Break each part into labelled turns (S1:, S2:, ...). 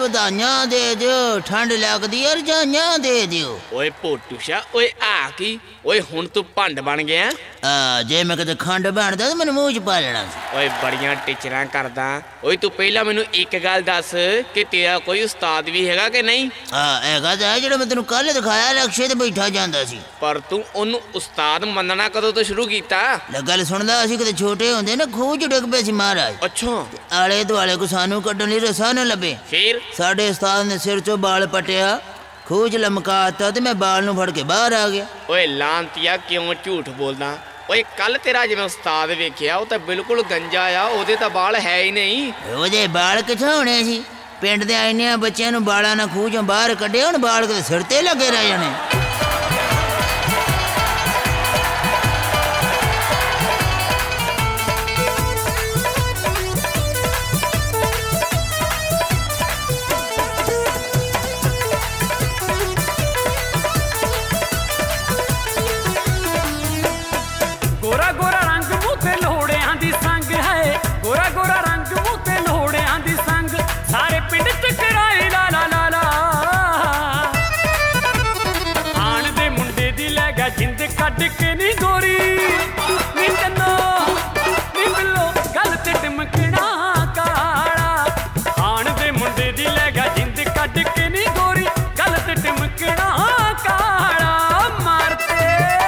S1: ਵਧਾਈਆਂ ਦੇ ਦਿਓ, ਠੰਡ ਲੱਗਦੀ ਯਾਰ ਰਜਾਈਆਂ ਦੇ ਦਿਓ।
S2: ਓਏ ਪੋਟੂਸ਼ਾ, ਓਏ ਆ ਕੀ? ਓਏ ਹੁਣ ਤੂੰ ਭੰਡ ਬਣ ਗਿਆ?
S1: ਜੇ ਮੈਂ ਕਿਤੇ ਖੰਡ ਬਣਦਾ ਤਾਂ ਮੈਨੂੰ ਮੂੰਹ 'ਚ ਪਾ ਲੈਣਾ ਸੀ।
S2: ਓਏ ਬੜੀਆਂ ਟੀਚਰਾਂ ਕਰਦਾ। ਓਏ ਤੂੰ ਪਹਿਲਾਂ ਮੈਨੂੰ ਇੱਕ ਗੱਲ ਦੱਸ ਕਿ ਤੇਰਾ ਕੋਈ ਉਸਤਾਦ ਵੀ ਹੈਗਾ ਕਿ ਨਹੀਂ?
S1: ਹੈਗਾ ਤਾਂ ਜਿਹੜਾ ਮੈਂ ਤੈਨੂੰ ਕੱਲ ਦਿਖਾਇਆ, ਰਕਸ਼ੇ ਤੇ ਬੈਠਾ ਜਾਂਦਾ ਸੀ।
S2: ਪਰ ਤੂੰ ਉਹਨੂੰ ਉਸਤਾਦ ਮੰਨਣਾ ਕਦੋਂ ਤੋਂ ਸ਼ੁਰੂ ਕੀਤਾ?
S1: ਗੱਲ ਸੁਣਦਾ, ਅਸੀਂ ਕਿਤੇ ਛੋਟੇ ਹੁੰਦੇ ਨਾ ਖੂਹ 'ਚ ਡਿੱਗ ਪਏ ਸੀ ਮਹਾਰਾਜ।
S2: ਅੱਛਾ।
S1: ਆਲੇ ਦੁਆਲੇ ਕੋ ਸਾਨੂੰ ਕੱਢਣ ਲਈ ਰਸਾ ਨਾ ਲੱਭੇ।
S2: ਫਿਰ
S1: ਸਾਡੇ ਉਸਤਾਦ ਨੇ ਸਿਰ 'ਚੋਂ ਬਾਲ ਪਟਿਆ, ਖੂਹ 'ਚ ਲਮਕਾਤਾ ਤੇ ਮੈਂ ਬਾਲ ਨੂੰ ਫੜ ਕੇ ਬਾਹਰ ਆ ਗਿਆ।
S2: ਓਏ ਲਾਂਤੀਆ, ਕਿਉਂ ਝੂਠ ਬੋਲਦਾ? ਓਏ ਕੱਲ ਤੇਰਾ ਜਿਵੇਂ ਉਸਤਾਦ ਵੇਖਿਆ, ਉਹ ਤਾਂ ਬਿਲਕੁਲ ਗੰਜਾ ਆ, ਉਹਦੇ ਤਾਂ ਬਾਲ ਹੈ ਹੀ ਨਹੀਂ।
S1: ਉਹਦੇ ਬਾਲ ਕਿੱਥੋਂ ਹੋਣੇ ਸੀ? ਪਿੰਡ ਦੇ ਇੰਨਿਆਂ ਬੱਚਿਆਂ ਨੂੰ ਬਾਲਾਂ ਨਾਲ ਖੂਹ 'ਚੋਂ ਬਾਹਰ ਕੱਢਿਆ, ਹੁਣ ਬਾਲ ਕਿਤੇ ਸਿਰ ਤੇ ਲੱਗੇ ਰਹਿ ਜਾਣੇ।
S3: गोरा गोरा रंग मुँह ते लोहड़ियां दी संग है, गोरा गोरा रंग मुँह ते लोहड़ियां दी संग, सारे पिंड च कराए ला ला ला ला। आण दे मुंडे दी लै गया जिंद कट के नी गोरी, नी तन्नो नी बिल्लो गल ते टिमकना काला। आण दे मुंडे दी लै गया जिंद कट के नी गोरी, गल ते टिमकना काला। मारते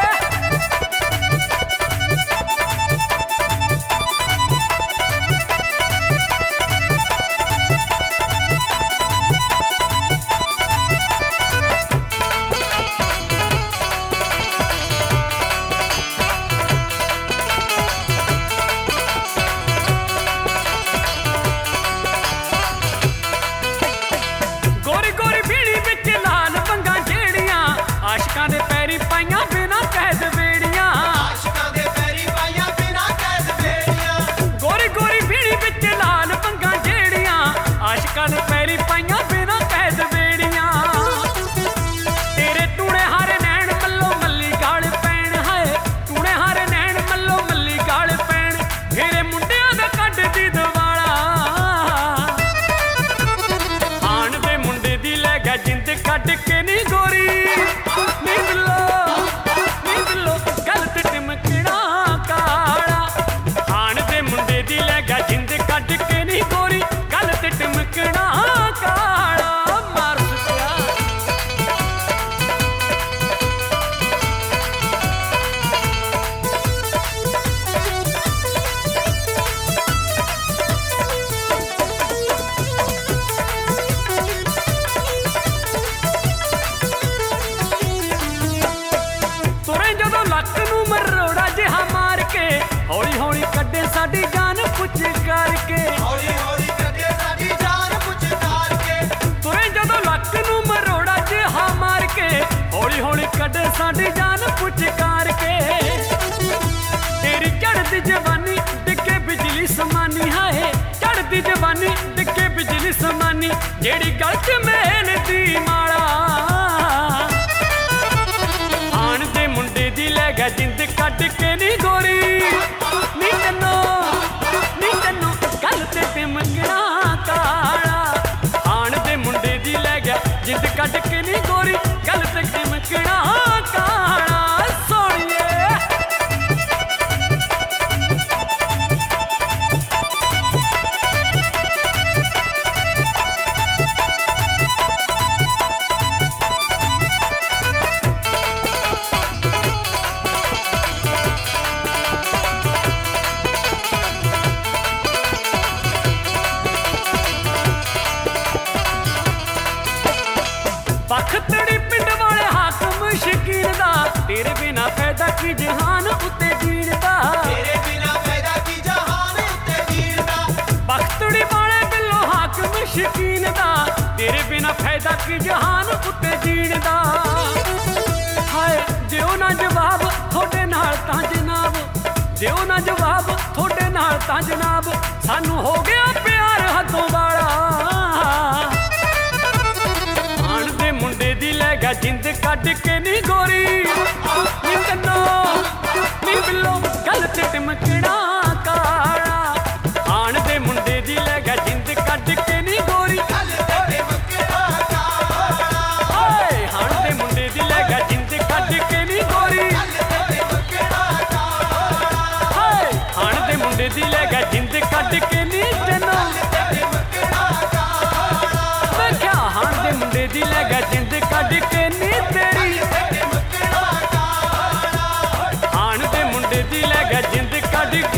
S3: गोरी गोरी भीड़ी विच लाल बंगा जेड़ियां, आशिकां दे पैरी पाइयां बिना कैद बेड़ियां, आशिकां दे पैरी पाइयां बिना कैद बेड़ियां। गोरी गोरी भीड़ी विच लाल बंगा जेड़ियां, आशिकां दे पैरी पाइयां बिना कैद बेड़ियां। तेरे टूणे हारे नैन मल्लो मल्ली गाल पैण है, टूणे हारे नैन मल्लो मल्ली गाल पैण, तेरे मुंडियां दा कड्ड दी दवाला। आण दे मुंडे दी लै गया जिंद कट के नी गोरी, नी बिल्लो गल ते टिमकना काला। आण दे मुंडे दी लै गया जिंद कट के नी गोरी, गल ते टिमकना काला। मार सुटिया ਤੁਰੇ ਜਦੋਂ ਲੱਕ ਨੂੰ ਮਰੋੜਾ ਜਿਹਾ ਮਾਰ ਕੇ, ਹੌਲੀ ਹੌਲੀ ਕੱਢੇ ਸਾਡੀ ਜਾਨ ਪੁੱਛ ਕਰਕੇ, ਹੌਲੀ ਹੌਲੀ ਕੱਢੇ ਸਾਡੀ ਜਾਨ ਪੁੱਛ ਕਰਕੇ। ਤੁਰੇ ਜਦੋਂ ਲੱਕ ਨੂੰ ਮਰੋੜਾ ਜਿਹਾ ਮਾਰ ਕੇ, ਹੌਲੀ ਹੌਲੀ ਕੱਢੇ ਸਾਡੀ ਜਾਨ ਪੁੱਛ ਕਰਕੇ। ਤੇਰੀ ਚੜ੍ਹਦੀ ਜਵਾਨੀ ਡਿੱਗੇ ਬਿਜਲੀ ਸਮਾਨੀ, ਹਾਏ ਚੜ੍ਹਦੀ ਜਵਾਨੀ ਡਿੱਗੇ ਬਿਜਲੀ ਸਮਾਨੀ, ਜਿਹੜੀ ਗਲ 'ਚ ਮੇਲ ਦੀ ਮਾਲਾ। ਆਣ ਦੇ ਮੁੰਡੇ ਦੀ ਲੈ ਗਿਆ ਜਿੰਦ ਕੱਢ ਕੇ ਨੀ ਗੋਰੀ, ਨੀ ਤੈਨੂੰ ਗਲ ਤੇ ਟਿਮਕਣਾ ਕਾਲਾ। ਆਣ ਦੇ ਮੁੰਡੇ ਦੀ ਲੈ ਗਿਆ ਜਿੰਦ ਕੱਢ ਕੇ ਨੀ ਗੋਰੀ, ਗਲ ਤੇ ਟਿਮਕਣਾ ਕਾਲਾ। ਸੋਹਣੀਏ ਬਖਤੜੀ ਪਿੰਡ ਵਾਲੇ ਹਾਕਮ ਸ਼ਕੀਰ ਦਾ, ਤੇਰੇ ਬਿਨਾ ਫਾਇਦਾ ਕੀ ਜਹਾਨ ਉੱਤੇ ਜੀਣ ਦਾ, ਤੇਰੇ ਬਿਨਾ ਫਾਇਦਾ ਕੀ ਜਹਾਨ ਉੱਤੇ ਜੀਣ ਦਾ। ਬਖਤੜੀ ਵਾਲੇ ਬਿੱਲੋ ਹਾਕਮ ਸ਼ਕੀਰ ਦਾ, ਤੇਰੇ ਬਿਨਾ ਫਾਇਦਾ ਕੀ ਜਹਾਨ ਉੱਤੇ ਜੀਣ ਦਾ। ਹਾਏ ਦਿਓ ਨਾ ਜਵਾਬ ਤੁਹਾਡੇ ਨਾਲ ਤਾਂ ਜਨਾਬ, ਦਿਓ ਨਾ ਜਵਾਬ ਤੁਹਾਡੇ ਨਾਲ ਤਾਂ ਜਨਾਬ, ਸਾਨੂੰ ਹੋ ਗਿਆ ਪਿਆਰ ਹੱਥੋਂ ਵਾਲਾ। ਆਣ ਦੇ ਮੁੰਡੇ ਦੀ ਲੈ ਗਿਆ ਜਿੰਦ ਕੱਢ ਕੇ ਨੀ ਗੋਰੀ, ਨੀ ਨੀ ਬਿੱਲੋ ਗਲ ਤੇ ਟਿਮਕਣਾ ਕਾਲਾ। ਆਣ ਦੇ ਮੁੰਡੇ ਦੀ ਲੈ ਗਿਆ ਜਿੰਦ ਕੱਢ ਕੇ ਨੀ ਗੋਰੀ, ਗਲ ਤੇ ਮੁੰਡੇ ਦੀ ਲੈ ਗਿਆ ਜਿੰਦ ਕੱਢ ਕੇ ਨੀ ਤੈਨੂੰ ਮੈਂ ਕਿਹਾ ਹਾਣ ਦੇ ਮੁੰਡੇ ਦੀ ਲੈ ਗਿਆ ਜਿੰਦ ਕੱਢ ਕੇ ਨੀ ਤੇਰੀ ਹਾਣ ਦੇ ਮੁੰਡੇ ਦੀ ਲੈ ਗਿਆ ਜਿੰਦ ਕੱਢ ਕੇ